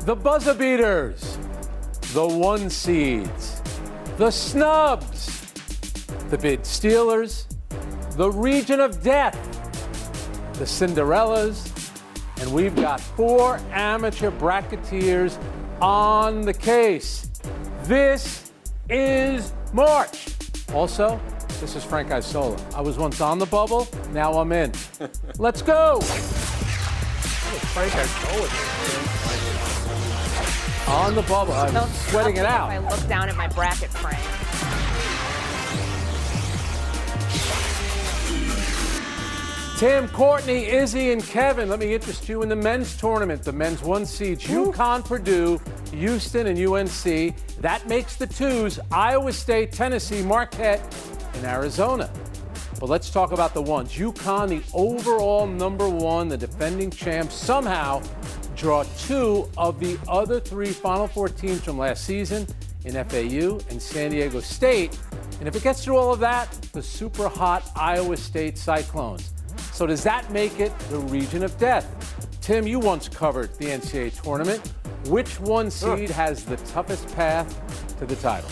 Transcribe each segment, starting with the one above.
The buzzer beaters, the 1 seeds, the snubs, the bid stealers, the region of death, the Cinderellas, and we've got 4 amateur bracketeers on the case. This is March. Also, this is Frank Isola. I was once on the bubble, now I'm in. Let's go. Frank Isola. On the bubble, I'm sweating it out. If I look down at my bracket, Frank. Tim, Courtney, Izzy, and Kevin, let me interest you in the men's tournament. The men's 1 seeds, UConn, Purdue, Houston, and UNC. That makes the 2s, Iowa State, Tennessee, Marquette, and Arizona. But let's talk about the 1s. UConn, the overall number 1, the defending champs, somehow draw 2 of the other 3 Final Four teams from last season in FAU and San Diego State. And if it gets through all of that, the super hot Iowa State Cyclones. So does that make it the region of death? Tim, you once covered the NCAA tournament. Which 1 seed has the toughest path to the title?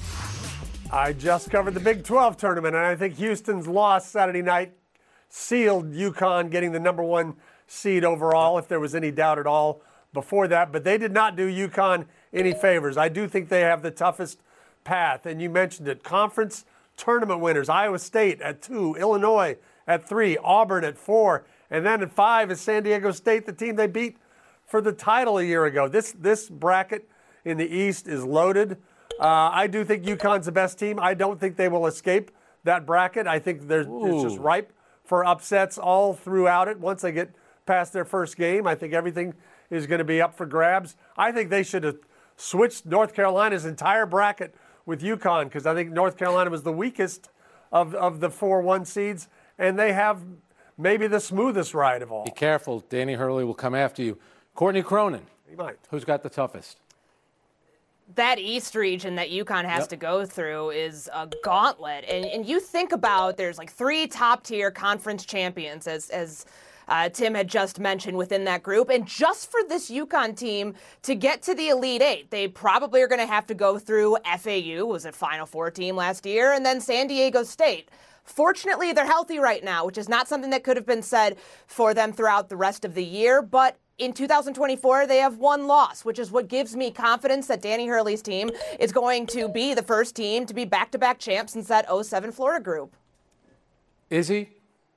I just covered the Big 12 tournament, and I think Houston's loss Saturday night sealed UConn getting the number 1 seed overall, if there was any doubt at all before that. But they did not do UConn any favors. I do think they have the toughest path. And you mentioned it. Conference tournament winners, Iowa State at 2, Illinois at 3, Auburn at 4, and then at 5 is San Diego State, the team they beat for the title a year ago. This bracket in the East is loaded. I do think UConn's the best team. I don't think they will escape that bracket. I think it's just ripe for upsets all throughout it. Once they get past their first game, I think everything is going to be up for grabs. I think they should have switched North Carolina's entire bracket with UConn, because I think North Carolina was the weakest of the 4 1 seeds, and they have maybe the smoothest ride of all. Be careful. Danny Hurley will come after you. Courtney Cronin, He might. Who's got the toughest? That East region that UConn has to go through is a gauntlet. And you think about, there's like 3 top-tier conference champions, as Tim had just mentioned, within that group. And just for this UConn team to get to the Elite 8, they probably are going to have to go through FAU, was a Final Four team last year, and then San Diego State. Fortunately, they're healthy right now, which is not something that could have been said for them throughout the rest of the year. But in 2024, they have 1 loss, which is what gives me confidence that Danny Hurley's team is going to be the first team to be back-to-back champs since that 07 Florida group. Izzy,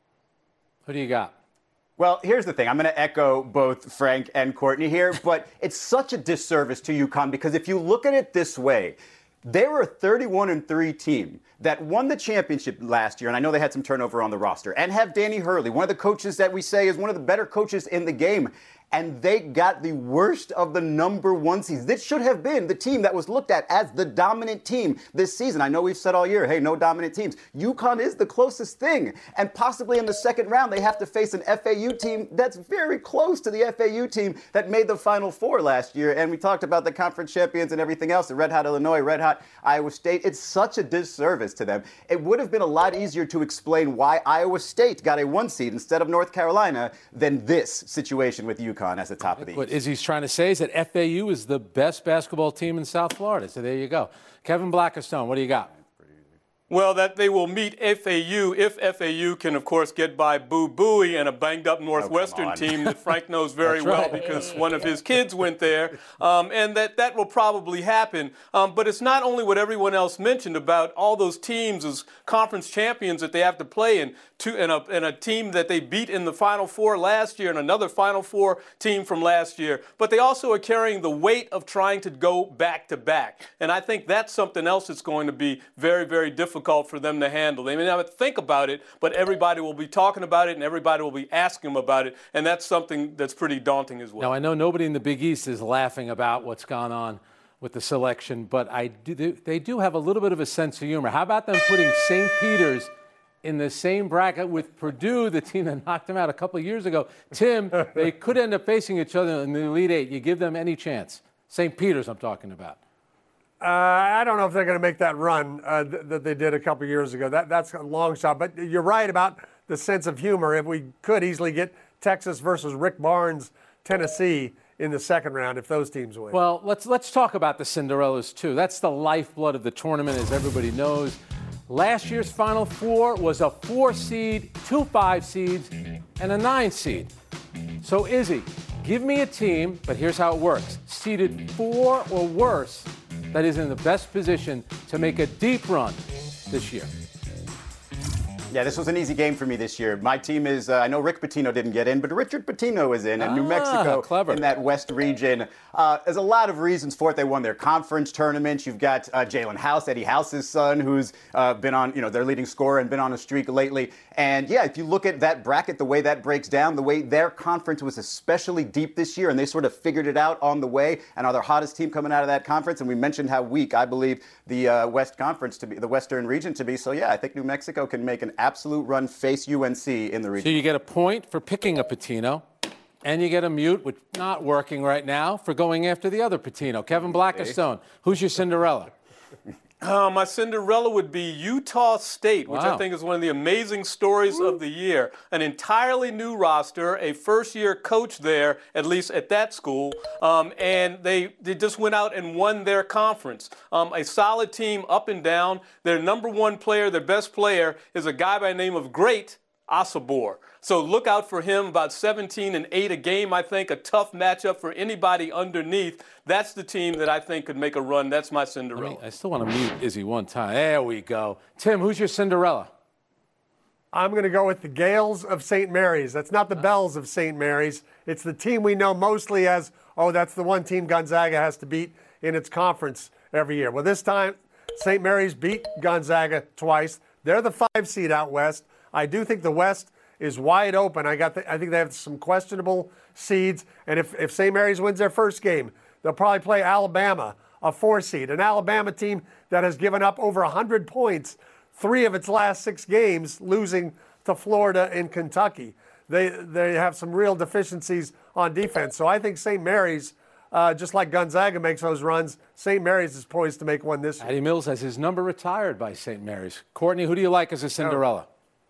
who do you got? Well, here's the thing. I'm going to echo both Frank and Courtney here, but it's such a disservice to UConn, because if you look at it this way, they were a 31-3 team that won the championship last year, and I know they had some turnover on the roster, and have Danny Hurley, one of the coaches that we say is one of the better coaches in the game. And they got the worst of the number 1 seeds. This should have been the team that was looked at as the dominant team this season. I know we've said all year, hey, no dominant teams. UConn is the closest thing. And possibly in the second round, they have to face an FAU team that's very close to the FAU team that made the Final Four last year. And we talked about the conference champions and everything else, the Red Hot Illinois, Red Hot Iowa State. It's such a disservice to them. It would have been a lot easier to explain why Iowa State got a 1 seed instead of North Carolina than this situation with UConn as the top of the East. What Izzy's trying to say is that FAU is the best basketball team in South Florida. So there you go. Kevin Blackistone, what do you got? Well, that they will meet FAU if FAU can, of course, get by Boo Buie and a banged-up Northwestern team that Frank knows very well because one of his kids went there, and that will probably happen. But it's not only what everyone else mentioned about all those teams as conference champions that they have to play in, and a team that they beat in the Final Four last year and another Final Four team from last year, but they also are carrying the weight of trying to go back-to-back. And I think that's something else that's going to be very, very difficult for them to handle. They may not think about it, but everybody will be talking about it and everybody will be asking them about it, and that's something that's pretty daunting as well. Now, I know nobody in the Big East is laughing about what's gone on with the selection, but they do have a little bit of a sense of humor. How about them putting St. Peter's in the same bracket with Purdue, the team that knocked them out a couple of years ago? Tim, they could end up facing each other in the Elite 8. You give them any chance? St. Peter's I'm talking about. I don't know if they're going to make that run that they did a couple years ago. That's a long shot. But you're right about the sense of humor. If we could easily get Texas versus Rick Barnes, Tennessee, in the second round if those teams win. Well, let's talk about the Cinderellas, too. That's the lifeblood of the tournament, as everybody knows. Last year's Final Four was a 4 seed, 2 5 seeds, and a 9 seed. So, Izzy, give me a team, but here's how it works. Seeded 4 or worse that is in the best position to make a deep run this year. Yeah, this was an easy game for me this year. My team is, I know Rick Pitino didn't get in, but Richard Pitino is in, and New Mexico clever. in that West region. There's a lot of reasons for it. They won their conference tournament. You've got Jalen House, Eddie House's son, who's been on, their leading scorer and been on a streak lately. And yeah, if you look at that bracket, the way that breaks down, the way their conference was especially deep this year, and they sort of figured it out on the way, and are their hottest team coming out of that conference. And we mentioned how weak I believe the West Conference to be, the Western region to be. So yeah, I think New Mexico can make an absolute run, face UNC in the region. So you get a point for picking a Pitino, and you get a mute, which not working right now, for going after the other Pitino. Kevin Blackistone, who's your Cinderella? My Cinderella would be Utah State, which I think is one of the amazing stories of the year. An entirely new roster, a first-year coach there, at least at that school, and they just went out and won their conference. A solid team up and down. Their number one player, their best player, is a guy by the name of Great Asabor. So look out for him, about 17 and 8 a game, I think, a tough matchup for anybody underneath. That's the team that I think could make a run. That's my Cinderella. I still want to mute Izzy one time. There we go. Tim, who's your Cinderella? I'm going to go with the Gales of St. Mary's. That's not the Bells of St. Mary's. It's the team we know mostly as, that's the one team Gonzaga has to beat in its conference every year. Well, this time, St. Mary's beat Gonzaga twice. They're the 5 seed out west. I do think the West is wide open. I think they have some questionable seeds. And if St. Mary's wins their first game, they'll probably play Alabama, a 4 seed. An Alabama team that has given up over 100 points 3 of its last 6 games, losing to Florida and Kentucky. They have some real deficiencies on defense. So I think St. Mary's, just like Gonzaga makes those runs, St. Mary's is poised to make one this year. Eddie Mills has his number retired by St. Mary's. Courtney, who do you like as a Cinderella?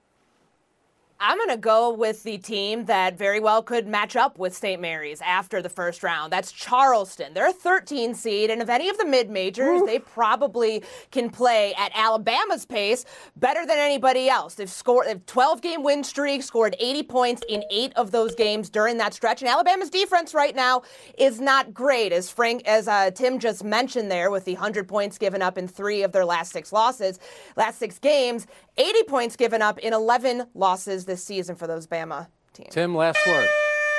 I'm going to go with the team that very well could match up with St. Mary's after the first round. That's Charleston. They're a 13 seed, and of any of the mid-majors, they probably can play at Alabama's pace better than anybody else. They've scored a 12-game win streak, scored 80 points in 8 of those games during that stretch. And Alabama's defense right now is not great, as Tim just mentioned there, with the 100 points given up in 3 of their last 6 games. 80 points given up in 11 losses this season for those Bama teams. Tim, last word.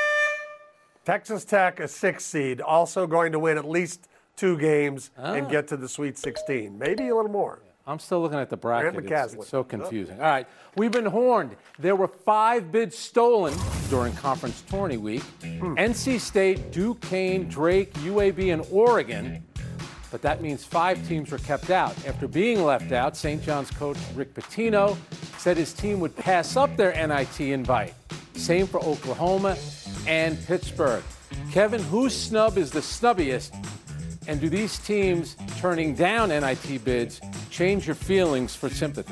Texas Tech, a 6 seed, also going to win at least 2 games and get to the Sweet 16. Maybe a little more. I'm still looking at the bracket. It's so confusing. Yep. All right, we've been horned. There were 5 bids stolen during conference tourney week. NC State, Duquesne, Drake, UAB, and Oregon. But that means 5 teams were kept out. After being left out, St. John's coach Rick Pitino said his team would pass up their NIT invite. Same for Oklahoma and Pittsburgh. Kevin, whose snub is the snubbiest? And do these teams turning down NIT bids change your feelings for sympathy?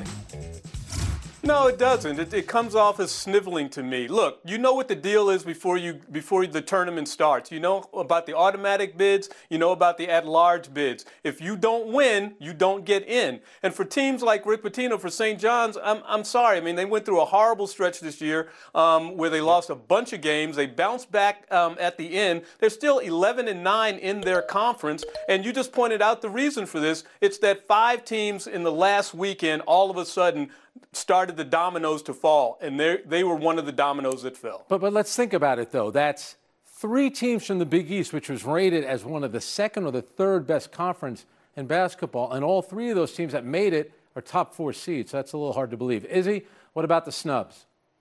No, it doesn't. It comes off as sniveling to me. Look, you know what the deal is before the tournament starts. You know about the automatic bids. You know about the at-large bids. If you don't win, you don't get in. And for teams like Rick Pitino for St. John's, I'm sorry. I mean, they went through a horrible stretch this year where they lost a bunch of games. They bounced back at the end. They're still 11-9 in their conference. And you just pointed out the reason for this. It's that 5 teams in the last weekend all of a sudden started the dominoes to fall, and they were one of the dominoes that fell. But let's think about it, though. That's 3 teams from the Big East, which was rated as one of the 2nd or the 3rd best conference in basketball, and all 3 of those teams that made it are top 4 seeds. So that's a little hard to believe. Izzy, what about the snubs?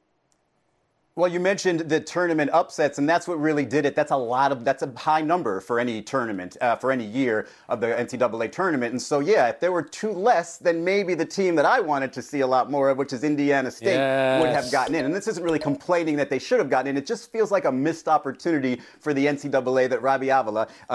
Well, you mentioned the tournament upsets, and that's what really did it. That's a high number for any tournament, for any year of the NCAA tournament. And so, yeah, if there were 2 less, then maybe the team that I wanted to see a lot more of, which is Indiana State, would have gotten in. And this isn't really complaining that they should have gotten in. It just feels like a missed opportunity for the NCAA that Robbie Avila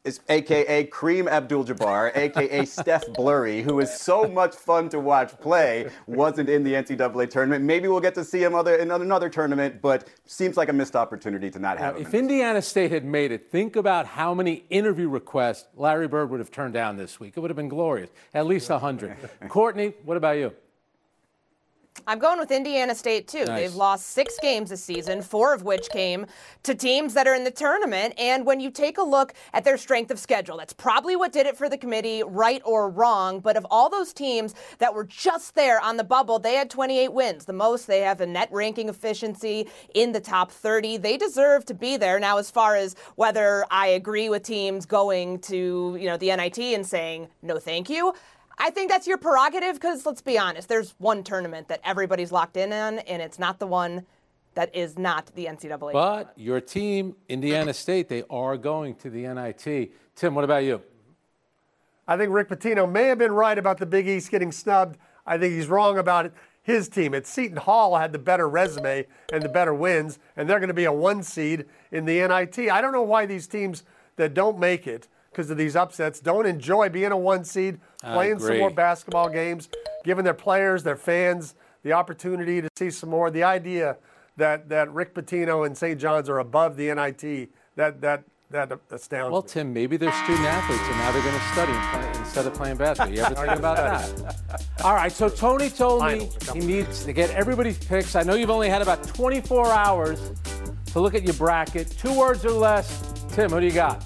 is a.k.a. Kareem Abdul-Jabbar, a.k.a. Steph Blurry, who is so much fun to watch play, wasn't in the NCAA tournament. Maybe we'll get to see him in another tournament, but seems like a missed opportunity to not have him. If Indiana State had made it, think about how many interview requests Larry Bird would have turned down this week. It would have been glorious. At least 100. Courtney, what about you? I'm going with Indiana State, too. Nice. They've lost 6 games this season, 4 of which came to teams that are in the tournament. And when you take a look at their strength of schedule, that's probably what did it for the committee, right or wrong. But of all those teams that were just there on the bubble, they had 28 wins. The most. They have a net ranking efficiency in the top 30. They deserve to be there. Now, as far as whether I agree with teams going to, the NIT and saying, no, thank you, I think that's your prerogative because, let's be honest, there's one tournament that everybody's locked in on, and it's not the one that is not the NCAA. But your team, Indiana State, they are going to the NIT. Tim, what about you? I think Rick Pitino may have been right about the Big East getting snubbed. I think he's wrong about his team. Seton Hall had the better resume and the better wins, and they're going to be a 1 seed in the NIT. I don't know why these teams that don't make it because of these upsets don't enjoy being a 1 seed, playing some more basketball games, giving their players, their fans, the opportunity to see some more. The idea that Rick Pitino and St. John's are above the NIT, that astounds Well, me. Tim, maybe they're student athletes, and now they're going to study instead of playing basketball. You ever think about that? All right, so Tony told me he needs to get everybody's picks. I know you've only had about 24 hours to look at your bracket. 2 words or less. Tim, who do you got?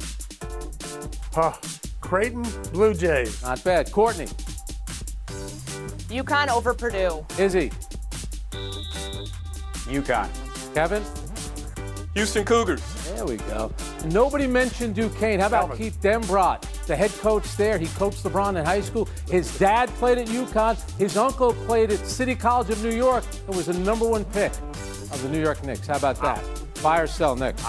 Creighton Blue Jays. Not bad. Courtney. UConn over Purdue. Izzy. UConn. Kevin. Houston Cougars. There we go. Nobody mentioned Duquesne. How about Keith Dembrot, the head coach there? He coached LeBron in high school. His dad played at UConn. His uncle played at City College of New York and was the #1 pick of the New York Knicks. How about that? Buy or sell, Knicks?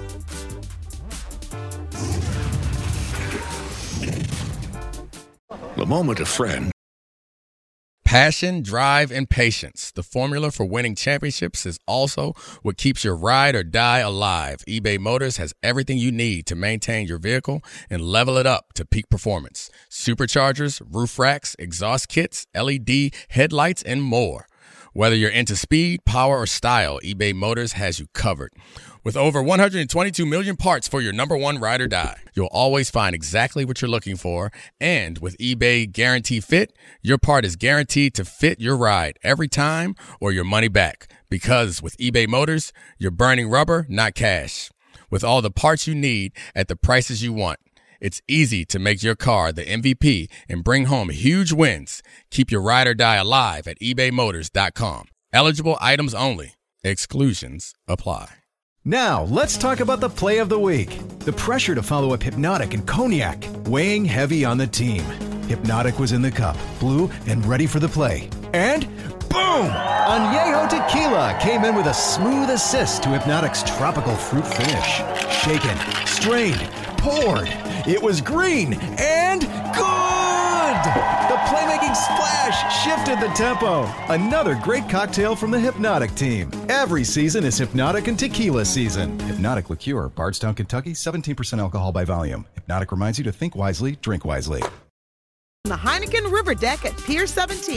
The moment a friend. Passion, drive, and patience. The formula for winning championships is also what keeps your ride or die alive. eBay Motors has everything you need to maintain your vehicle and level it up to peak performance. Superchargers, roof racks, exhaust kits, LED headlights, and more. Whether you're into speed, power, or style, eBay Motors has you covered. With over 122 million parts for your #1 ride or die, you'll always find exactly what you're looking for. And with eBay Guarantee Fit, your part is guaranteed to fit your ride every time or your money back. Because with eBay Motors, you're burning rubber, not cash. With all the parts you need at the prices you want, it's easy to make your car the MVP and bring home huge wins. Keep your ride or die alive at ebaymotors.com. Eligible items only. Exclusions apply. Now, let's talk about the play of the week. The pressure to follow up Hypnotic and Cognac, weighing heavy on the team. Hypnotic was in the cup, blue, and ready for the play. And boom! Añejo Tequila came in with a smooth assist to Hypnotic's tropical fruit finish. Shaken, strained, poured. It was green and good! The playmaking splash shifted the tempo. Another great cocktail from the Hypnotic team. Every season is Hypnotic and Tequila season. Hypnotic Liqueur, Bardstown, Kentucky, 17% alcohol by volume. Hypnotic reminds you to think wisely, drink wisely. The Heineken River Deck at Pier 17.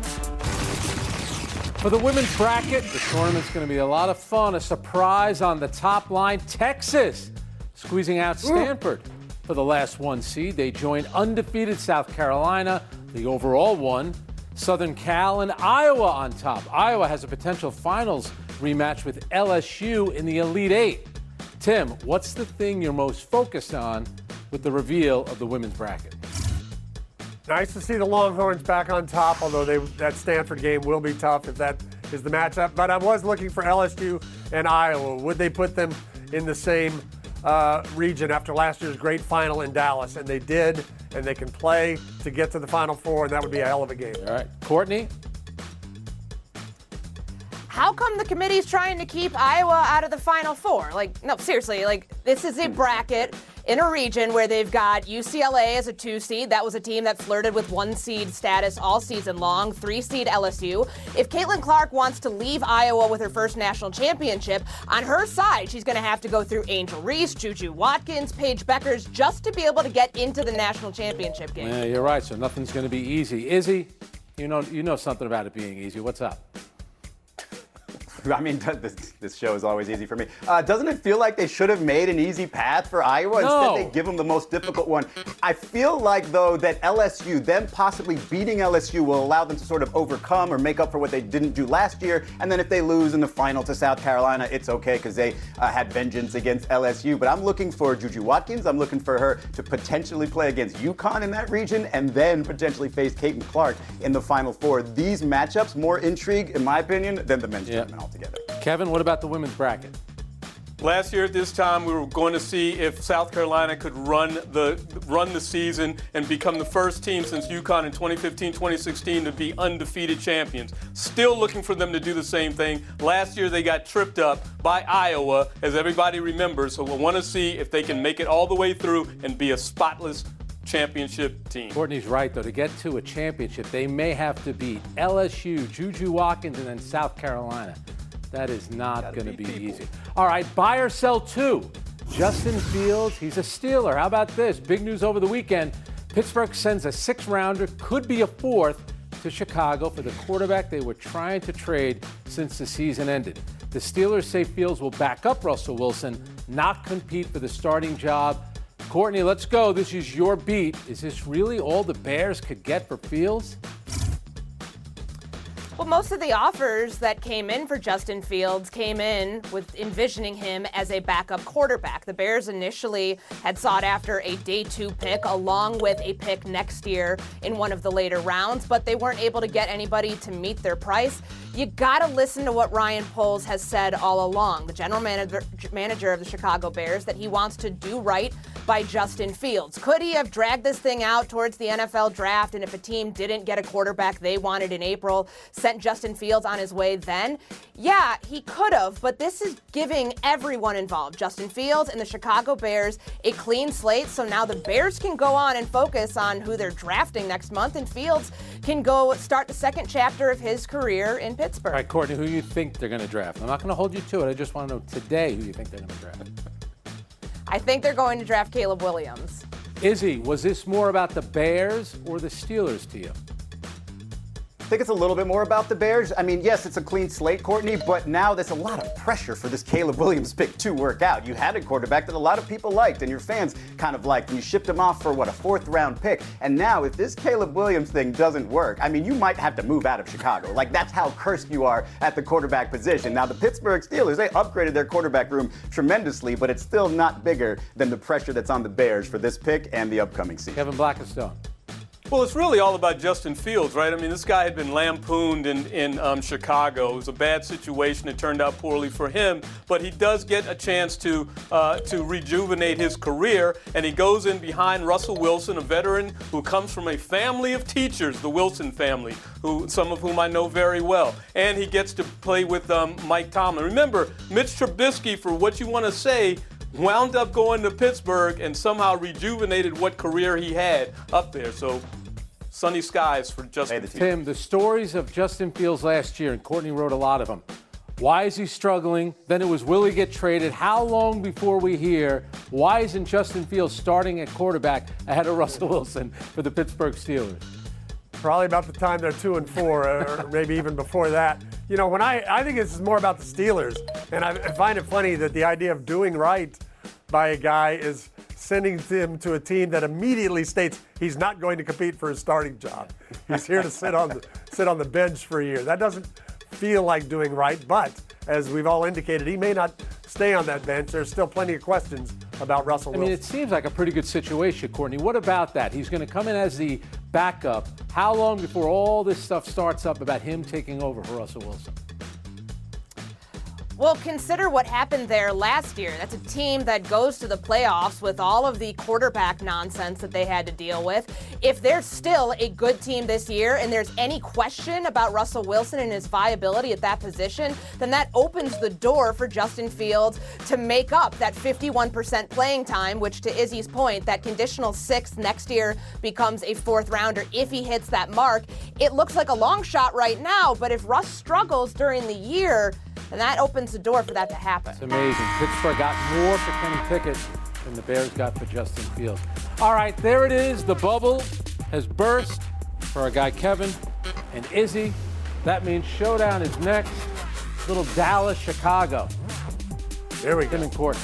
For the women's bracket, the tournament's going to be a lot of fun. A surprise on the top line. Texas squeezing out Stanford for the last 1 seed. They joined undefeated South Carolina, the overall one. Southern Cal and Iowa on top. Iowa has a potential finals rematch with LSU in the Elite Eight. Tim, what's the thing you're most focused on with the reveal of the women's bracket? Nice to see the Longhorns back on top, although that Stanford game will be tough if that is the matchup. But I was looking for LSU and Iowa. Would they put them in the same region after last year's great final in Dallas? And they did, and they can play to get to the Final Four, and that would be a hell of a game. All right. Courtney? How come the committee's trying to keep Iowa out of the Final Four? No, seriously, this is a bracket. in a region where they've got UCLA as a 2 seed. That was a team that flirted with 1 seed status all season long. 3 seed LSU. If Caitlin Clark wants to leave Iowa with her first national championship, on her side, she's going to have to go through Angel Reese, Juju Watkins, Paige Beckers, just to be able to get into the national championship game. Yeah, you're right. So nothing's going to be easy. Izzy, you know something about it being easy. What's up? I mean, this show is always easy for me. Doesn't it feel like they should have made an easy path for Iowa? No. Instead, they give them the most difficult one. I feel like, though, that LSU, them possibly beating LSU, will allow them to sort of overcome or make up for what they didn't do last year. And then if they lose in the final to South Carolina, it's okay because they had vengeance against LSU. But I'm looking for Juju Watkins. I'm looking for her to potentially play against UConn in that region and then potentially face Caitlin Clark in the Final Four. These matchups, more intrigue, in my opinion, than the men's tournament altogether. Kevin, what about the women's bracket? Last year at this time, we were going to see if South Carolina could run the season and become the first team since UConn in 2015-2016 to be undefeated champions. Still looking for them to do the same thing. Last year, they got tripped up by Iowa, as everybody remembers. So we'll want to see if they can make it all the way through and be a spotless championship team. Courtney's right, though. To get to a championship, they may have to beat LSU, Juju Watkins, and then South Carolina. That is not going to be easy. All right, buy or sell 2. Justin Fields, he's a Steeler. How about this? Big news over the weekend. Pittsburgh sends a 6th-rounder, could be a 4th, to Chicago for the quarterback they were trying to trade since the season ended. The Steelers say Fields will back up Russell Wilson, not compete for the starting job. Courtney, let's go. This is your beat. Is this really all the Bears could get for Fields? Well, most of the offers that came in for Justin Fields came in with envisioning him as a backup quarterback. The Bears initially had sought after a day 2 pick along with a pick next year in one of the later rounds, but they weren't able to get anybody to meet their price. You got to listen to what Ryan Poles has said all along, the general manager of the Chicago Bears, that he wants to do right by Justin Fields. Could he have dragged this thing out towards the NFL draft, and if a team didn't get a quarterback they wanted in April, sent Justin Fields on his way then? Yeah, he could have, but this is giving everyone involved, Justin Fields and the Chicago Bears, a clean slate, so now the Bears can go on and focus on who they're drafting next month, and Fields can go start the second chapter of his career in Pittsburgh. All right, Courtney, who do you think they're going to draft? I'm not going to hold you to it. I just want to know today who you think they're going to draft. I think they're going to draft Caleb Williams. Izzy, was this more about the Bears or the Steelers to you? I think it's a little bit more about the Bears. I mean, yes, it's a clean slate, Courtney, but now there's a lot of pressure for this Caleb Williams pick to work out. You had a quarterback that a lot of people liked and your fans kind of liked, and you shipped him off for, a 4th-round pick. And now, if this Caleb Williams thing doesn't work, I mean, you might have to move out of Chicago. Like, that's how cursed you are at the quarterback position. Now, the Pittsburgh Steelers, they upgraded their quarterback room tremendously, but it's still not bigger than the pressure that's on the Bears for this pick and the upcoming season. Kevin Blackistone. Well, it's really all about Justin Fields, right? I mean, this guy had been lampooned in Chicago. It was a bad situation. It turned out poorly for him, but he does get a chance to rejuvenate his career, and he goes in behind Russell Wilson, a veteran who comes from a family of teachers, the Wilson family, some of whom I know very well, and he gets to play with Mike Tomlin. Remember, Mitch Trubisky, for what you want to say, wound up going to Pittsburgh and somehow rejuvenated what career he had up there. So, sunny skies for Justin Fields. Tim, the stories of Justin Fields last year, and Courtney wrote a lot of them. Why is he struggling? Then it was, will he get traded? How long before we hear, why isn't Justin Fields starting at quarterback ahead of Russell Wilson for the Pittsburgh Steelers? Probably about the time they're 2-4, or maybe even before that. You know, when I think this is more about the Steelers, and I find it funny that the idea of doing right by a guy is sending him to a team that immediately states he's not going to compete for his starting job. He's here to sit on the bench for a year. That doesn't feel like doing right, but as we've all indicated, he may not stay on that bench. There's still plenty of questions about Russell Wilson. I mean, it seems like a pretty good situation, Courtney. What about that? He's going to come in as the backup. How long before all this stuff starts up about him taking over for Russell Wilson? Well, consider what happened there last year. That's a team that goes to the playoffs with all of the quarterback nonsense that they had to deal with. If they're still a good team this year and there's any question about Russell Wilson and his viability at that position, then that opens the door for Justin Fields to make up that 51% playing time, which, to Izzy's point, that conditional 6th next year becomes a 4th rounder if he hits that mark. It looks like a long shot right now, but if Russ struggles during the year, then that opens the door for that to happen. It's amazing. Pittsburgh got more for Kenny Pickett than the Bears got for Justin Fields. All right, there it is. The bubble has burst for our guy Kevin and Izzy. That means showdown is next. Little Dallas, Chicago. There we go. Tim and Courtney.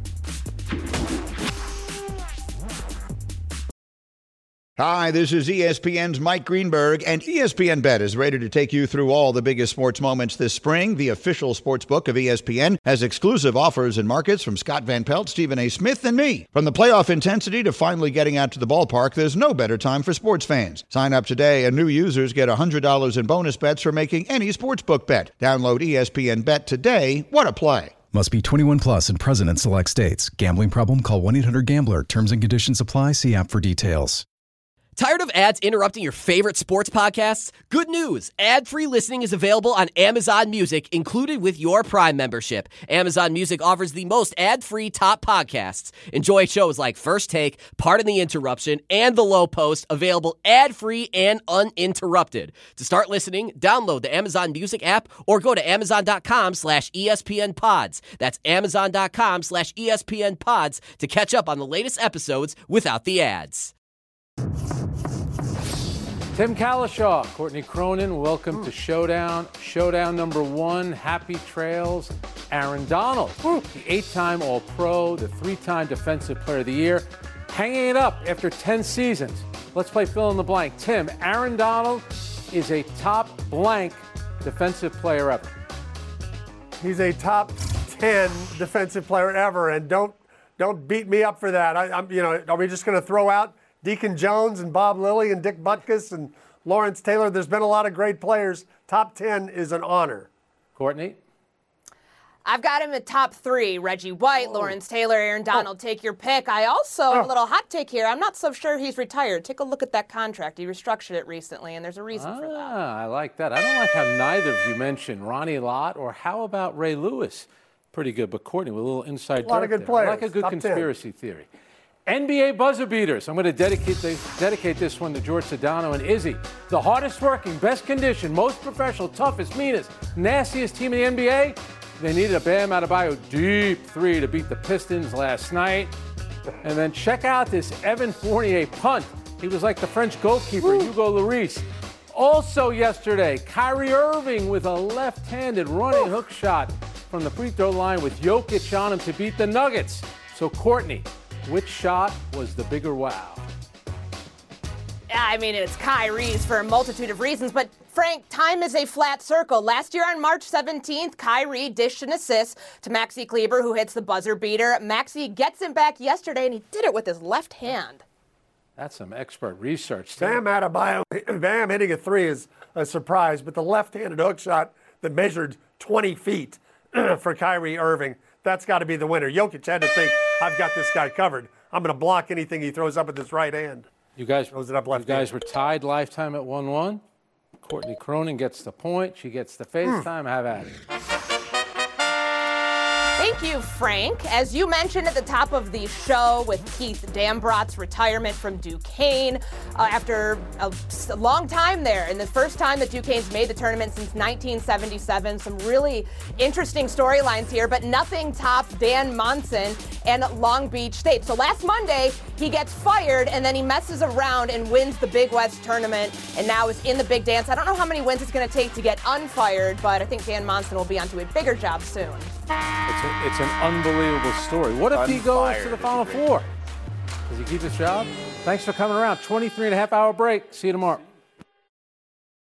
Hi, this is ESPN's Mike Greenberg, and ESPN Bet is ready to take you through all the biggest sports moments this spring. The official sports book of ESPN has exclusive offers and markets from Scott Van Pelt, Stephen A. Smith, and me. From the playoff intensity to finally getting out to the ballpark, there's no better time for sports fans. Sign up today, and new users get $100 in bonus bets for making any sportsbook bet. Download ESPN Bet today. What a play. Must be 21 plus and present in select states. Gambling problem? Call 1-800-GAMBLER. Terms and conditions apply. See app for details. Tired of ads interrupting your favorite sports podcasts? Good news. Ad-free listening is available on Amazon Music, included with your Prime membership. Amazon Music offers the most ad-free top podcasts. Enjoy shows like First Take, Pardon the Interruption, and The Low Post, available ad-free and uninterrupted. To start listening, download the Amazon Music app or go to Amazon.com/ESPN Pods. That's Amazon.com/ESPN Pods to catch up on the latest episodes without the ads. Tim Kalishaw, Courtney Cronin, welcome to Showdown. Showdown number 1, happy trails. Aaron Donald, the 8-time All-Pro, the 3-time Defensive Player of the Year, hanging it up after 10 seasons. Let's play fill in the blank. Tim, Aaron Donald is a top blank defensive player ever. He's a top 10 defensive player ever, and don't beat me up for that. Are we just going to throw out Deacon Jones and Bob Lilly and Dick Butkus and Lawrence Taylor? There's been a lot of great players. Top 10 is an honor. Courtney? I've got him at top 3. Reggie White, Lawrence Taylor, Aaron Donald. Take your pick. I also have a little hot take here. I'm not so sure he's retired. Take a look at that contract. He restructured it recently, and there's a reason for that. I like that. I don't like how neither of you mentioned Ronnie Lott, or how about Ray Lewis? Pretty good, but Courtney with a little inside A lot of good players. I like a good Top conspiracy theory. NBA buzzer beaters. I'm going to dedicate this one to George Sedano and Izzy. The hardest working, best conditioned, most professional, toughest, meanest, nastiest team in the NBA. They needed a Bam Adebayo deep 3 to beat the Pistons last night. And then check out this Evan Fournier punt. He was like the French goalkeeper, Hugo Lloris. Also yesterday, Kyrie Irving with a left-handed running hook shot from the free throw line with Jokic on him to beat the Nuggets. So Courtney, which shot was the bigger wow? I mean, it's Kyrie's for a multitude of reasons, but Frank, time is a flat circle. Last year on March 17th, Kyrie dished an assist to Maxi Kleber, who hits the buzzer beater. Maxi gets him back yesterday, and he did it with his left hand. That's some expert research. Bam Adebayo, Bam hitting a 3 is a surprise, but the left-handed hook shot that measured 20 feet for Kyrie Irving, that's got to be the winner. Jokic had to think, I've got this guy covered. I'm going to block anything he throws up with his right hand. You guys were tied lifetime at 1-1. Courtney Cronin gets the point. She gets the FaceTime. Have at it. Thank you, Frank. As you mentioned at the top of the show, with Keith Dambrot's retirement from Duquesne after a long time there, and the first time that Duquesne's made the tournament since 1977. Some really interesting storylines here, but nothing tops Dan Monson and Long Beach State. So last Monday, he gets fired, and then he messes around and wins the Big West tournament, and now is in the big dance. I don't know how many wins it's going to take to get unfired, but I think Dan Monson will be onto a bigger job soon. It's an unbelievable story. What if he goes to the Final Four? Does he keep his job? Thanks for coming around. 23 and a half hour break. See you tomorrow.